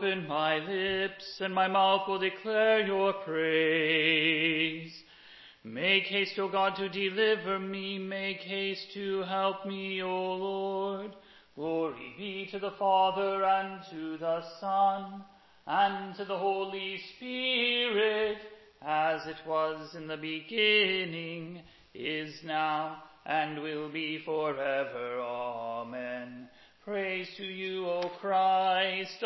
open my lips, and my mouth will declare your praise. Make haste, O God, to deliver me. Make haste to help me, O Lord. Glory be to the Father, and to the Son, and to the Holy Spirit, as it was in the beginning, is now, and will be forever. Amen. Praise to you, O Christ.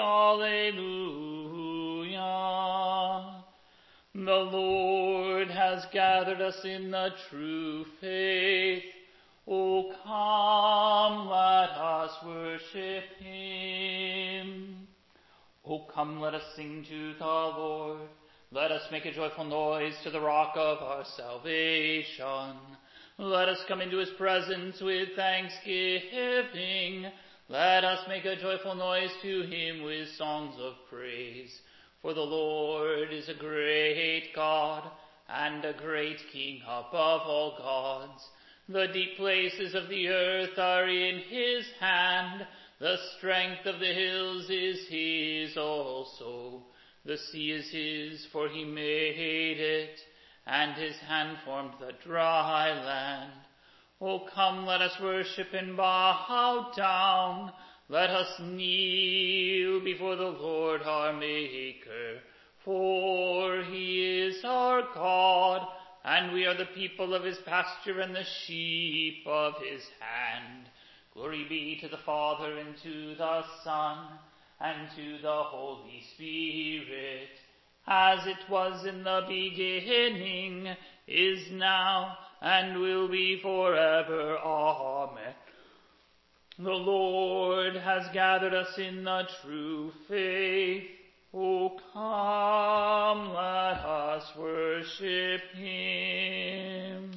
Alleluia. The Lord has gathered us in the true faith. O come, let us worship him. O come, let us sing to the Lord. Let us make a joyful noise to the rock of our salvation. Let us come into his presence with thanksgiving. Let us make a joyful noise to him with songs of praise. For the Lord is a great God and a great King above all gods. The deep places of the earth are in his hand. The strength of the hills is his also. The sea is his, for he made it, and his hand formed the dry land. O come, let us worship and bow down. Let us kneel before the Lord our Maker. For he is our God, and we are the people of his pasture and the sheep of his hand. Glory be to the Father, and to the Son, and to the Holy Spirit, as it was in the beginning, is now, and will be forever. Amen. The Lord has gathered us in the true faith. O come, let us worship him.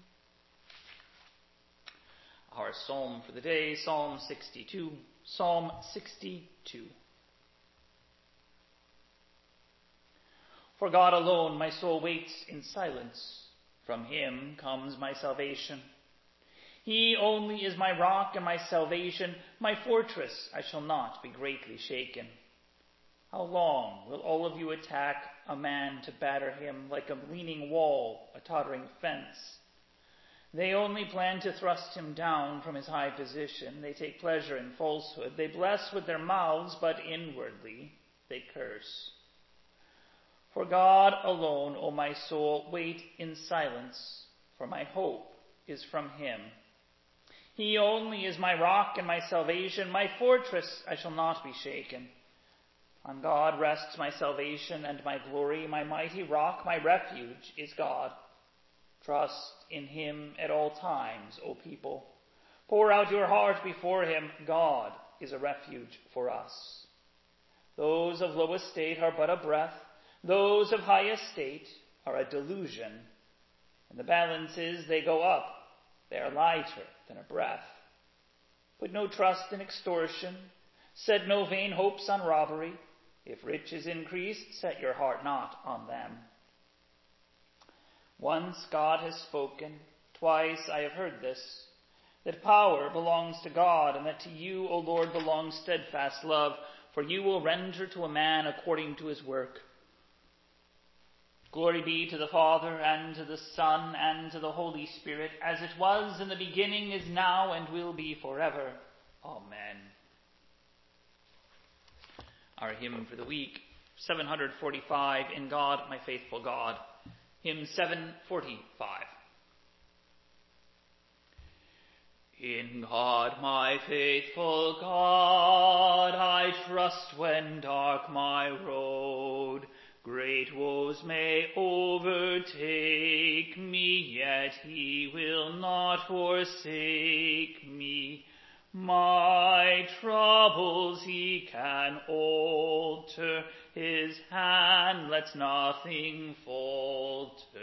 Our psalm for the day, Psalm 62. Psalm 62. For God alone my soul waits in silence. From him comes my salvation. He only is my rock and my salvation, my fortress. I shall not be greatly shaken. How long will all of you attack a man to batter him like a leaning wall, a tottering fence? They only plan to thrust him down from his high position. They take pleasure in falsehood. They bless with their mouths, but inwardly they curse. For God alone, O my soul, wait in silence, for my hope is from him. He only is my rock and my salvation, my fortress. I shall not be shaken. On God rests my salvation and my glory, my mighty rock, my refuge is God. Trust in him at all times, O people. Pour out your heart before him. God is a refuge for us. Those of low estate are but a breath. Those of high estate are a delusion. In the balances they go up. They are lighter than a breath. Put no trust in extortion. Set no vain hopes on robbery. If riches increase, set your heart not on them. Once God has spoken, twice I have heard this, that power belongs to God, and that to you, O Lord, belongs steadfast love, for you will render to a man according to his work. Glory be to the Father, and to the Son, and to the Holy Spirit, as it was in the beginning, is now, and will be forever. Amen. Our hymn for the week, 745, In God, my faithful God. Hymn 745. In God, my faithful God, I trust when dark my road. Great woes may overtake me, yet he will not forsake me. My troubles he can alter, his hand lets nothing falter.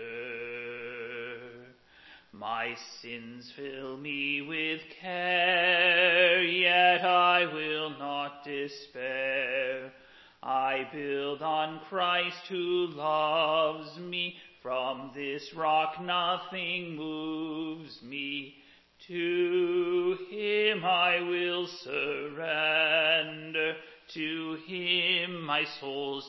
My sins fill me with care, yet I will not despair. I build on Christ who loves me. From this rock nothing moves me. To him I will surrender. to him, my soul's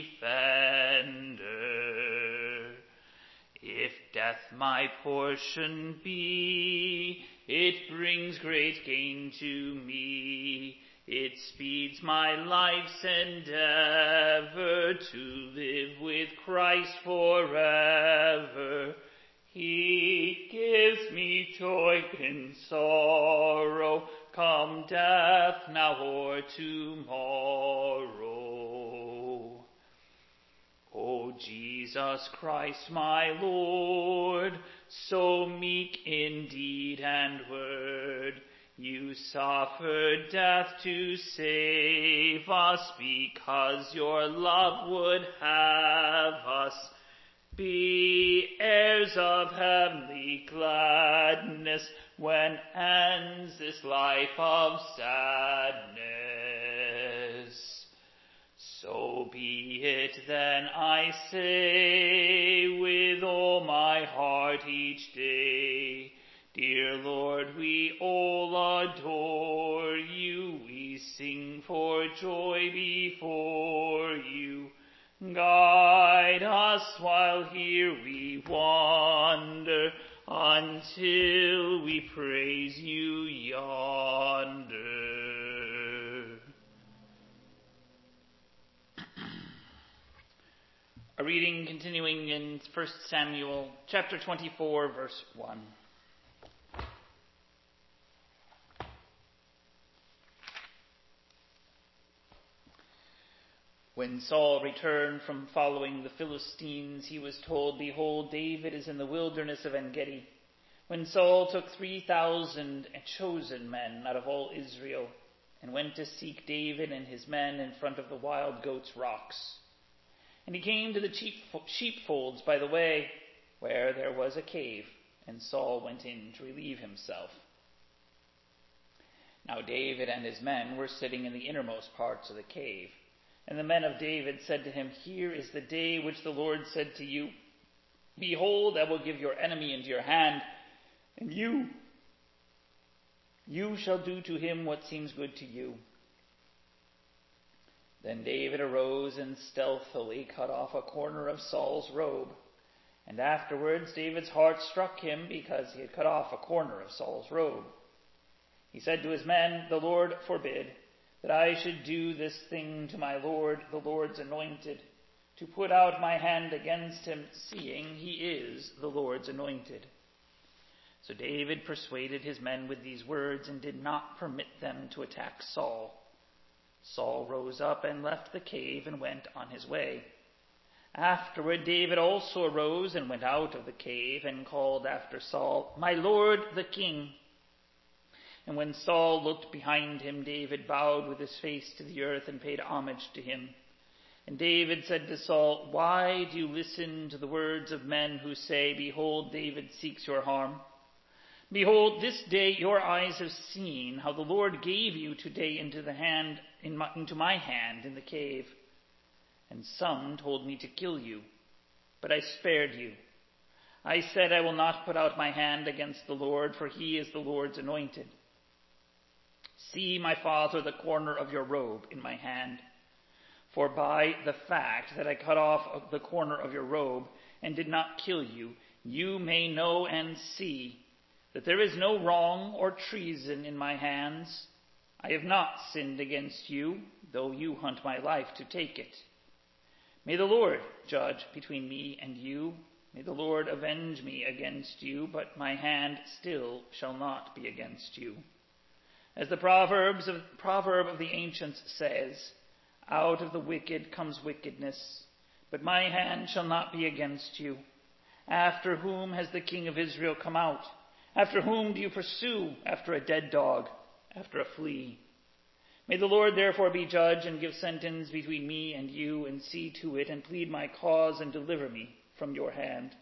defender. If death my portion be, it brings great gain to me. It speeds my life's endeavor to live with Christ forever. He gives me joy in sorrow, come death now or tomorrow. O Jesus Christ my Lord, so meek in deed and word, you suffered death to save us, because your love would have us be heirs of heavenly gladness when ends this life of sadness. So be it then, I say, with all my heart each day. Dear Lord, we all adore you. We sing for joy before you. Guide us while here we wander, until we praise you yonder. A reading continuing in 1 Samuel chapter 24, verse 1. When Saul returned from following the Philistines, he was told, "Behold, David is in the wilderness of En-gedi." When Saul took 3,000 chosen men out of all Israel and went to seek David and his men in front of the wild goats' rocks. And he came to the sheepfolds by the way, where there was a cave, and Saul went in to relieve himself. Now David and his men were sitting in the innermost parts of the cave. And the men of David said to him, "Here is the day which the Lord said to you, Behold, I will give your enemy into your hand, and you shall do to him what seems good to you." Then David arose and stealthily cut off a corner of Saul's robe. And afterwards David's heart struck him because he had cut off a corner of Saul's robe. He said to his men, "The Lord forbid that I should do this thing to my Lord, the Lord's anointed, to put out my hand against him, seeing he is the Lord's anointed." So David persuaded his men with these words and did not permit them to attack Saul. Saul rose up and left the cave and went on his way. Afterward David also arose and went out of the cave and called after Saul, "My Lord the king." And when Saul looked behind him, David bowed with his face to the earth and paid homage to him. And David said to Saul, "Why do you listen to the words of men who say, 'Behold, David seeks your harm'? Behold, this day your eyes have seen how the Lord gave you today into my hand in the cave. And some told me to kill you, but I spared you. I said, I will not put out my hand against the Lord, for he is the Lord's anointed. See, my father, the corner of your robe in my hand. For by the fact that I cut off the corner of your robe and did not kill you, you may know and see that there is no wrong or treason in my hands. I have not sinned against you, though you hunt my life to take it. May the Lord judge between me and you. May the Lord avenge me against you, but my hand still shall not be against you. As the proverb of the ancients says, out of the wicked comes wickedness, but my hand shall not be against you. After whom has the king of Israel come out? After whom do you pursue? After a dead dog, after a flea. May the Lord therefore be judge and give sentence between me and you, and see to it and plead my cause and deliver me from your hand."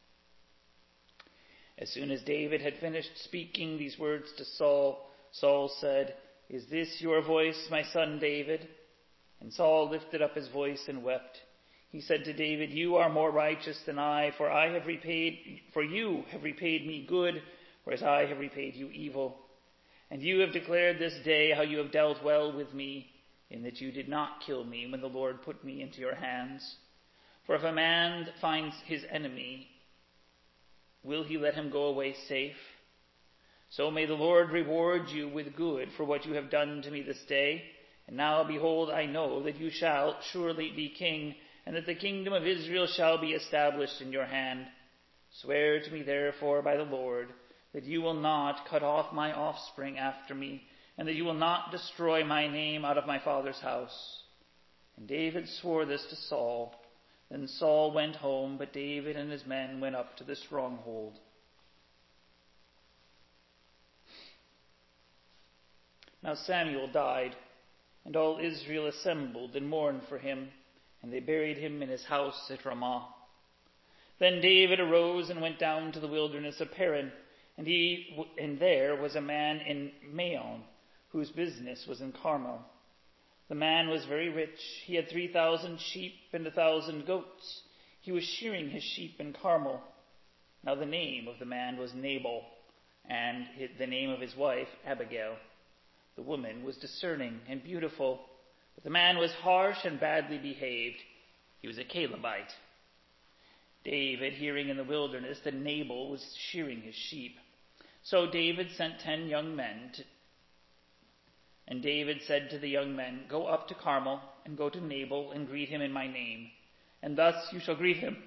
As soon as David had finished speaking these words to Saul, Saul said, "Is this your voice, my son David?" And Saul lifted up his voice and wept. He said to David, "You are more righteous than I, for you have repaid me good, whereas I have repaid you evil. And you have declared this day how you have dealt well with me. in that you did not kill me when the Lord put me into your hands. For if a man finds his enemy, will he let him go away safe? So may the Lord reward you with good for what you have done to me this day. And now, behold, I know that you shall surely be king, and that the kingdom of Israel shall be established in your hand. Swear to me therefore by the Lord, that you will not cut off my offspring after me, and that you will not destroy my name out of my father's house. And David swore this to Saul. Then Saul went home, but David and his men went up to the stronghold. Now Samuel died, and all Israel assembled and mourned for him, and they buried him in his house at Ramah. Then David arose and went down to the wilderness of Paran, and there was a man in Maon, whose business was in Carmel. The man was very rich. He had 3,000 sheep and 1,000 goats. He was shearing his sheep in Carmel. Now the name of the man was Nabal, and the name of his wife Abigail. The woman was discerning and beautiful, but the man was harsh and badly behaved. He was a Calebite. David, hearing in the wilderness that Nabal was shearing his sheep, so David sent 10 young men and David said to the young men, "Go up to Carmel, and go to Nabal, and greet him in my name. And thus you shall greet him.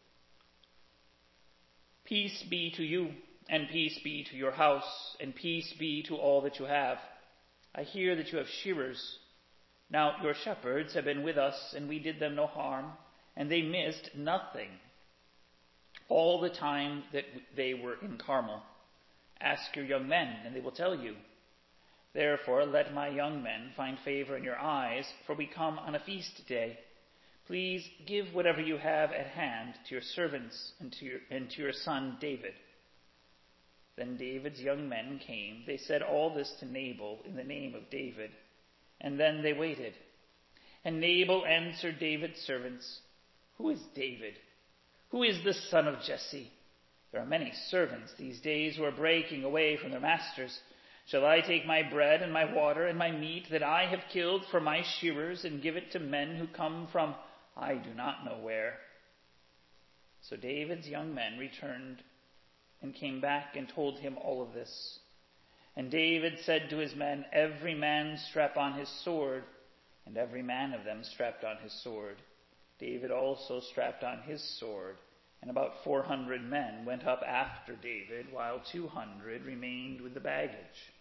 Peace be to you, and peace be to your house, and peace be to all that you have. I hear that you have shearers. Now your shepherds have been with us, and we did them no harm, and they missed nothing all the time that they were in Carmel. Ask your young men, and they will tell you. Therefore, let my young men find favor in your eyes, for we come on a feast day. Please give whatever you have at hand to your servants and to your son David." Then David's young men came. They said all this to Nabal in the name of David, and then they waited. And Nabal answered David's servants, "Who is David? Who is the son of Jesse? There are many servants these days who are breaking away from their masters. Shall I take my bread and my water and my meat that I have killed for my shearers and give it to men who come from I do not know where?" So David's young men returned and came back and told him all of this. And David said to his men, "Every man strap on his sword," and every man of them strapped on his sword. David also strapped on his sword, and about 400 men went up after David, while 200 remained with the baggage.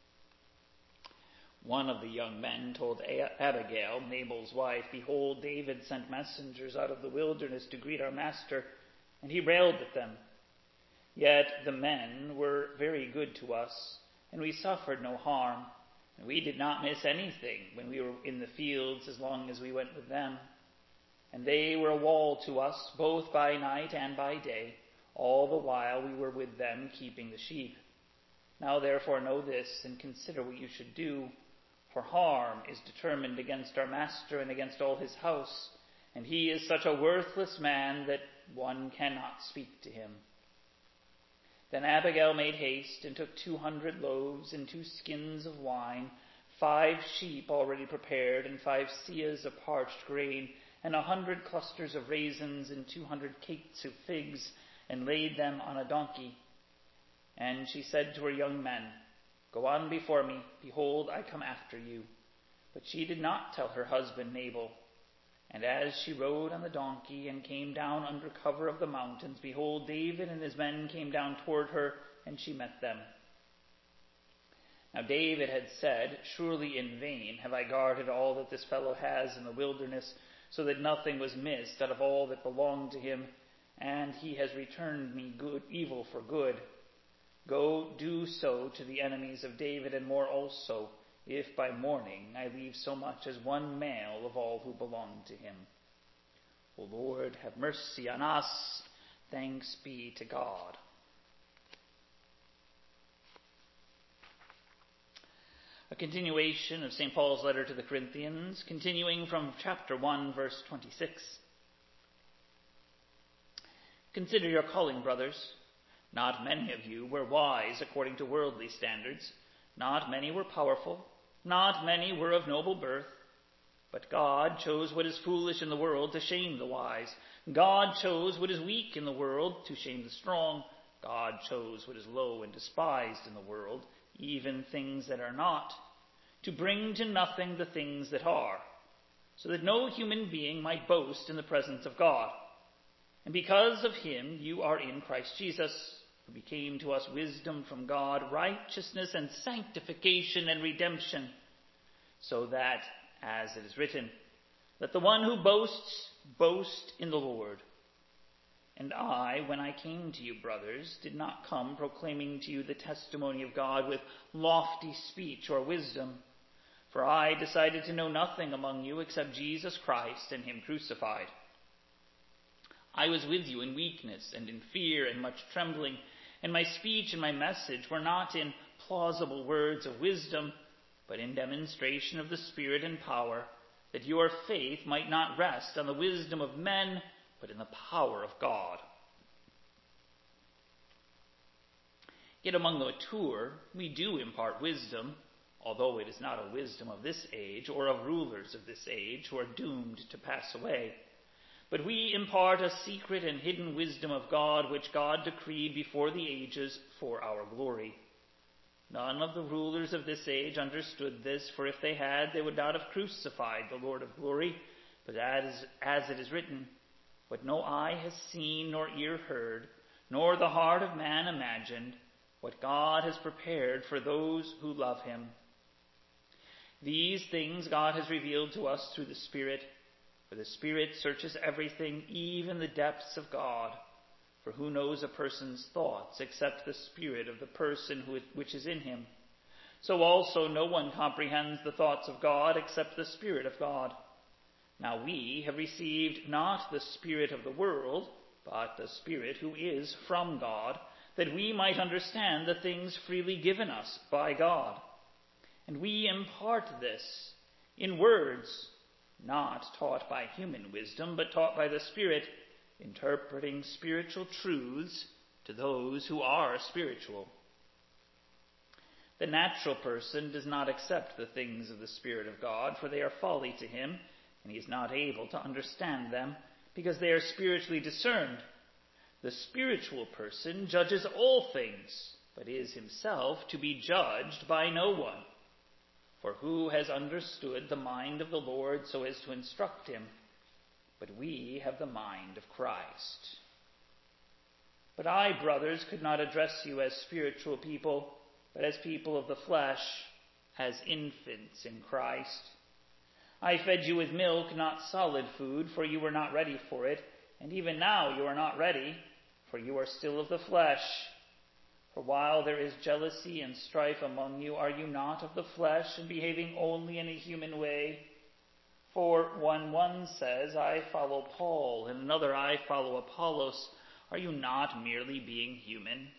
One of the young men told Abigail, Nabal's wife, "Behold, David sent messengers out of the wilderness to greet our master, and he railed at them. Yet the men were very good to us, and we suffered no harm, and we did not miss anything when we were in the fields as long as we went with them. And they were a wall to us, both by night and by day, all the while we were with them keeping the sheep. Now therefore know this, and consider what you should do. For harm is determined against our master and against all his house, and he is such a worthless man that one cannot speak to him." Then Abigail made haste and took 200 loaves and 2 skins of wine, 5 sheep already prepared, and 5 seahs of parched grain, and 100 clusters of raisins, and 200 cakes of figs, and laid them on a donkey. And she said to her young men, "Go on before me. Behold, I come after you." But she did not tell her husband Nabal. And as she rode on the donkey and came down under cover of the mountains, behold, David and his men came down toward her, and she met them. Now David had said, "Surely in vain have I guarded all that this fellow has in the wilderness, so that nothing was missed out of all that belonged to him, and he has returned me evil for good. Go, do so to the enemies of David, and more also, if by morning I leave so much as one male of all who belong to him. O Lord, have mercy on us. Thanks be to God." A continuation of St. Paul's letter to the Corinthians, continuing from chapter 1, verse 26. "Consider your calling, brothers. Not many of you were wise according to worldly standards. Not many were powerful. Not many were of noble birth. But God chose what is foolish in the world to shame the wise. God chose what is weak in the world to shame the strong. God chose what is low and despised in the world, even things that are not, to bring to nothing the things that are, so that no human being might boast in the presence of God. And because of him you are in Christ Jesus, who became to us wisdom from God, righteousness and sanctification and redemption, so that, as it is written, let the one who boasts boast in the Lord. And I, when I came to you, brothers, did not come proclaiming to you the testimony of God with lofty speech or wisdom, for I decided to know nothing among you except Jesus Christ and him crucified. I was with you in weakness and in fear and much trembling, and my speech and my message were not in plausible words of wisdom, but in demonstration of the Spirit and power, that your faith might not rest on the wisdom of men, but in the power of God. Yet among the mature we do impart wisdom, although it is not a wisdom of this age or of rulers of this age who are doomed to pass away. But we impart a secret and hidden wisdom of God, which God decreed before the ages for our glory. None of the rulers of this age understood this, for if they had, they would not have crucified the Lord of glory. But as it is written, what no eye has seen, nor ear heard, nor the heart of man imagined, what God has prepared for those who love him. These things God has revealed to us through the Spirit, for the Spirit searches everything, even the depths of God. For who knows a person's thoughts except the spirit of the person which is in him? So also no one comprehends the thoughts of God except the Spirit of God. Now we have received not the spirit of the world, but the Spirit who is from God, that we might understand the things freely given us by God. And we impart this in words, not taught by human wisdom, but taught by the Spirit, interpreting spiritual truths to those who are spiritual. The natural person does not accept the things of the Spirit of God, for they are folly to him, and he is not able to understand them, because they are spiritually discerned. The spiritual person judges all things, but is himself to be judged by no one. For who has understood the mind of the Lord so as to instruct him? But we have the mind of Christ. But I, brothers, could not address you as spiritual people, but as people of the flesh, as infants in Christ. I fed you with milk, not solid food, for you were not ready for it, and even now you are not ready, for you are still of the flesh. For while there is jealousy and strife among you, are you not of the flesh and behaving only in a human way? For when one says, I follow Paul, and another, I follow Apollos, are you not merely being human?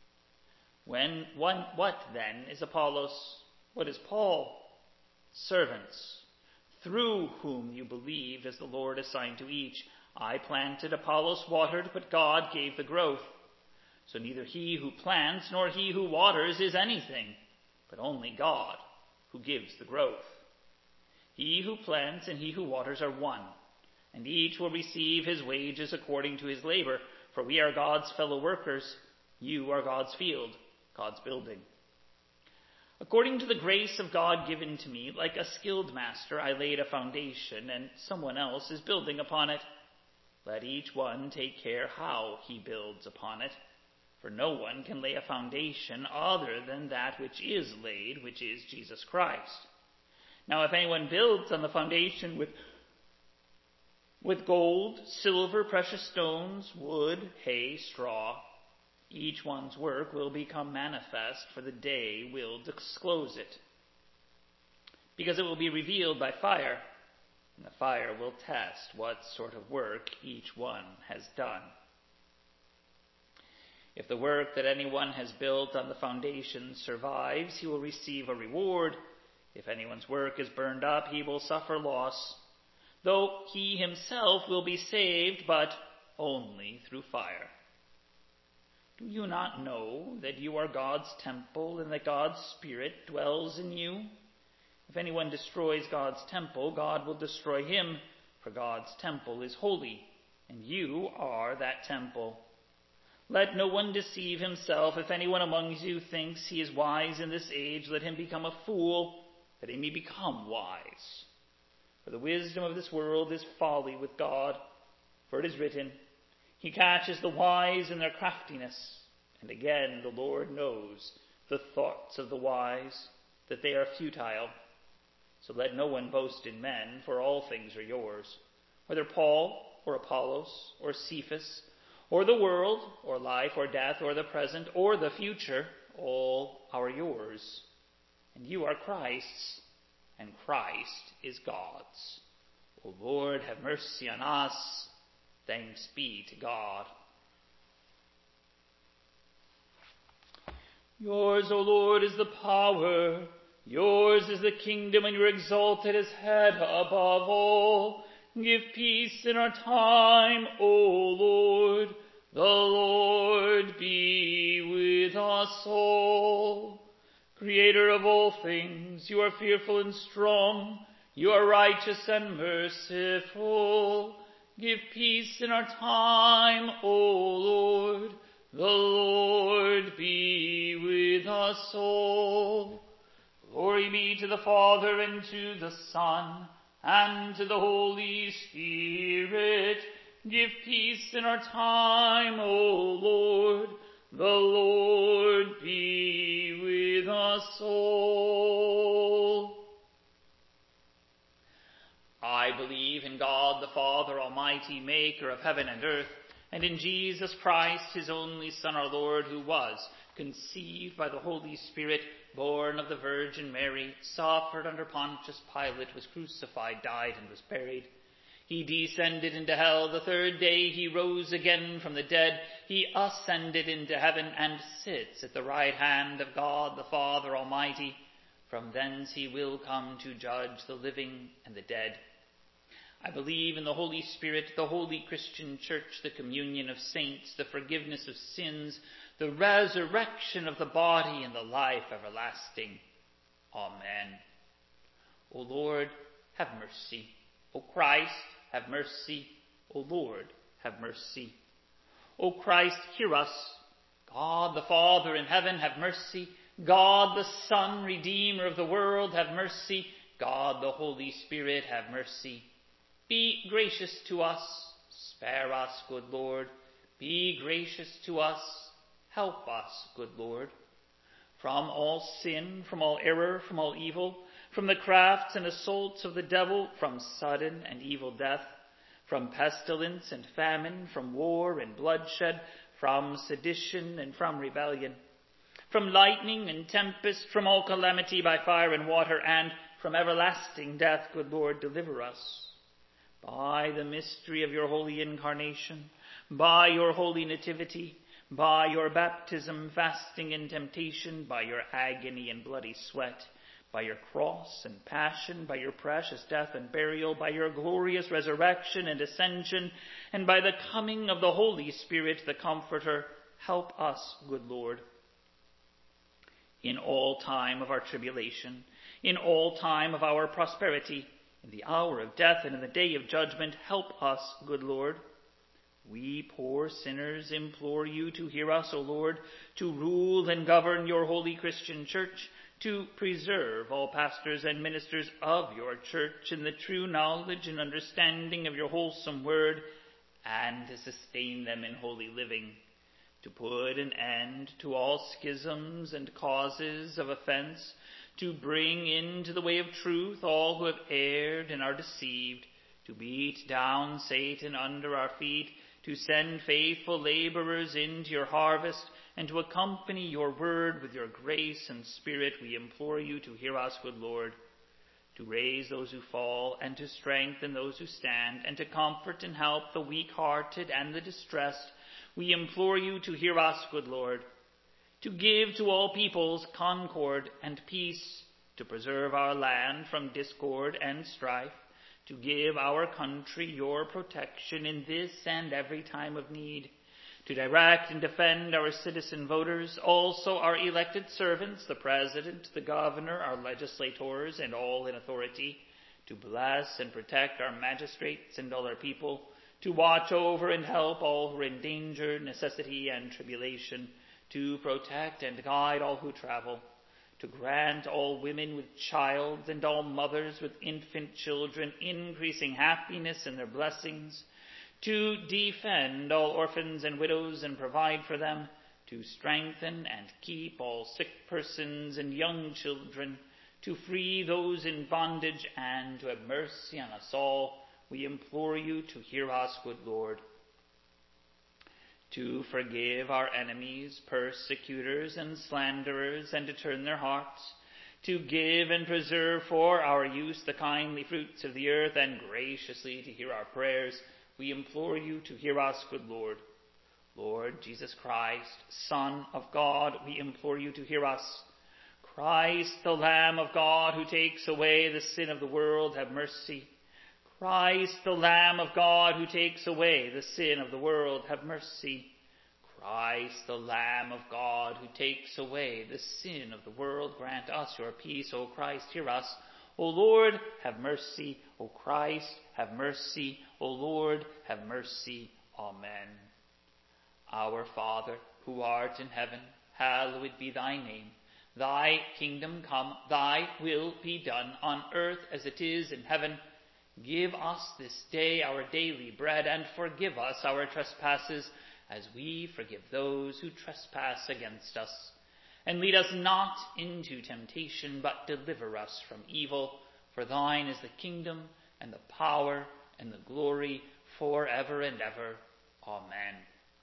What then is Apollos? What is Paul? Servants, through whom you believed as the Lord assigned to each. I planted, Apollos watered, but God gave the growth. So neither he who plants nor he who waters is anything, but only God who gives the growth. He who plants and he who waters are one, and each will receive his wages according to his labor, for we are God's fellow workers. You are God's field, God's building. According to the grace of God given to me, like a skilled master, I laid a foundation, and someone else is building upon it. Let each one take care how he builds upon it. For no one can lay a foundation other than that which is laid, which is Jesus Christ. Now if anyone builds on the foundation with gold, silver, precious stones, wood, hay, straw, each one's work will become manifest, for the day will disclose it. Because it will be revealed by fire, and the fire will test what sort of work each one has done. If the work that anyone has built on the foundation survives, he will receive a reward. If anyone's work is burned up, he will suffer loss, though he himself will be saved, but only through fire. Do you not know that you are God's temple and that God's Spirit dwells in you? If anyone destroys God's temple, God will destroy him, for God's temple is holy, and you are that temple. Let no one deceive himself. If anyone among you thinks he is wise in this age, let him become a fool, that he may become wise. For the wisdom of this world is folly with God. For it is written, He catches the wise in their craftiness. And again, the Lord knows the thoughts of the wise, that they are futile. So let no one boast in men, for all things are yours. Whether Paul, or Apollos, or Cephas, or the world, or life, or death, or the present, or the future, all are yours. And you are Christ's, and Christ is God's. O Lord, have mercy on us. Thanks be to God. Yours, O Lord, is the power. Yours is the kingdom, and you are exalted as head above all. Give peace in our time, O Lord. The Lord be with us all. Creator of all things, you are fearful and strong. You are righteous and merciful. Give peace in our time, O Lord. The Lord be with us all. Glory be to the Father, and to the Son, and to the Holy Spirit. Give peace in our time, O Lord. The Lord be with us all. I believe in God the Father Almighty, maker of heaven and earth, and in Jesus Christ, his only Son, our Lord, who was conceived by the Holy Spirit, born of the Virgin Mary, suffered under Pontius Pilate, was crucified, died, and was buried. He descended into hell. The third day he rose again from the dead. He ascended into heaven and sits at the right hand of God the Father Almighty. From thence he will come to judge the living and the dead. I believe in the Holy Spirit, the holy Christian Church, the communion of saints, the forgiveness of sins, the resurrection of the body, and the life everlasting. Amen. O Lord, have mercy. O Christ, have mercy. O Lord, have mercy. O Christ, hear us. God the Father in heaven, have mercy. God the Son, Redeemer of the world, have mercy. God the Holy Spirit, have mercy. Be gracious to us. Spare us, good Lord. Be gracious to us. Help us, good Lord. From all sin, from all error, from all evil, from the crafts and assaults of the devil, from sudden and evil death, from pestilence and famine, from war and bloodshed, from sedition and from rebellion, from lightning and tempest, from all calamity by fire and water, and from everlasting death, good Lord, deliver us. By the mystery of your holy incarnation, by your holy nativity, by your baptism, fasting, and temptation, by your agony and bloody sweat, by your cross and passion, by your precious death and burial, by your glorious resurrection and ascension, and by the coming of the Holy Spirit, the Comforter, help us, good Lord. In all time of our tribulation, in all time of our prosperity, in the hour of death and in the day of judgment, help us, good Lord. We poor sinners implore you to hear us, O Lord, to rule and govern your holy Christian church, to preserve all pastors and ministers of your church in the true knowledge and understanding of your wholesome word, and to sustain them in holy living, to put an end to all schisms and causes of offense, to bring into the way of truth all who have erred and are deceived, to beat down Satan under our feet, to send faithful laborers into your harvest, and to accompany your word with your grace and spirit. We implore you to hear us, good Lord, to raise those who fall, and to strengthen those who stand, and to comfort and help the weak-hearted and the distressed. We implore you to hear us, good Lord, to give to all peoples concord and peace, to preserve our land from discord and strife, to give our country your protection in this and every time of need, to direct and defend our citizen voters, also our elected servants, the President, the Governor, our legislators, and all in authority, to bless and protect our magistrates and all our people, to watch over and help all who are in danger, necessity, and tribulation, to protect and guide all who travel, to grant all women with child and all mothers with infant children increasing happiness in their blessings, to defend all orphans and widows and provide for them, to strengthen and keep all sick persons and young children, to free those in bondage, and to have mercy on us all, we implore you to hear us, good Lord. To forgive our enemies, persecutors, and slanderers, and to turn their hearts, to give and preserve for our use the kindly fruits of the earth, and graciously to hear our prayers, we implore you to hear us, good Lord. Lord Jesus Christ, Son of God, we implore you to hear us. Christ, the Lamb of God, who takes away the sin of the world, have mercy. Christ, the Lamb of God, who takes away the sin of the world, have mercy. Christ, the Lamb of God, who takes away the sin of the world, grant us your peace. O Christ, hear us. O Lord, have mercy. O Christ, have mercy. O Lord, have mercy. Amen. Our Father, who art in heaven, hallowed be thy name. Thy kingdom come, thy will be done on earth as it is in heaven. Give us this day our daily bread, and forgive us our trespasses, as we forgive those who trespass against us. And lead us not into temptation, but deliver us from evil. For thine is the kingdom, and the power, and the glory, forever and ever. Amen.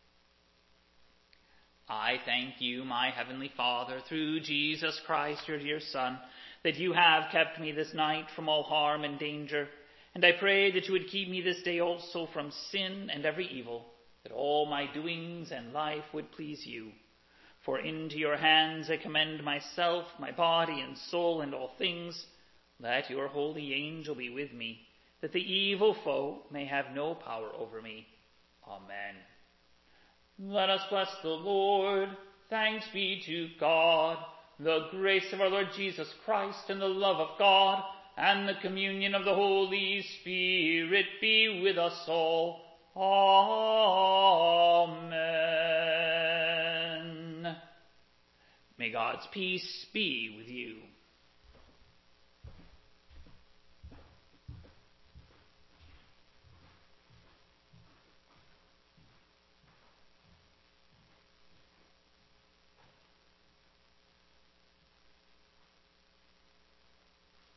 I thank you, my heavenly Father, through Jesus Christ, your dear Son, that you have kept me this night from all harm and danger. And I pray that you would keep me this day also from sin and every evil, that all my doings and life would please you. For into your hands I commend myself, my body and soul, and all things. Let your holy angel be with me, that the evil foe may have no power over me. Amen. Let us bless the Lord. Thanks be to God. The grace of our Lord Jesus Christ, and the love of God, and the communion of the Holy Spirit be with us all. Amen. May God's peace be with you.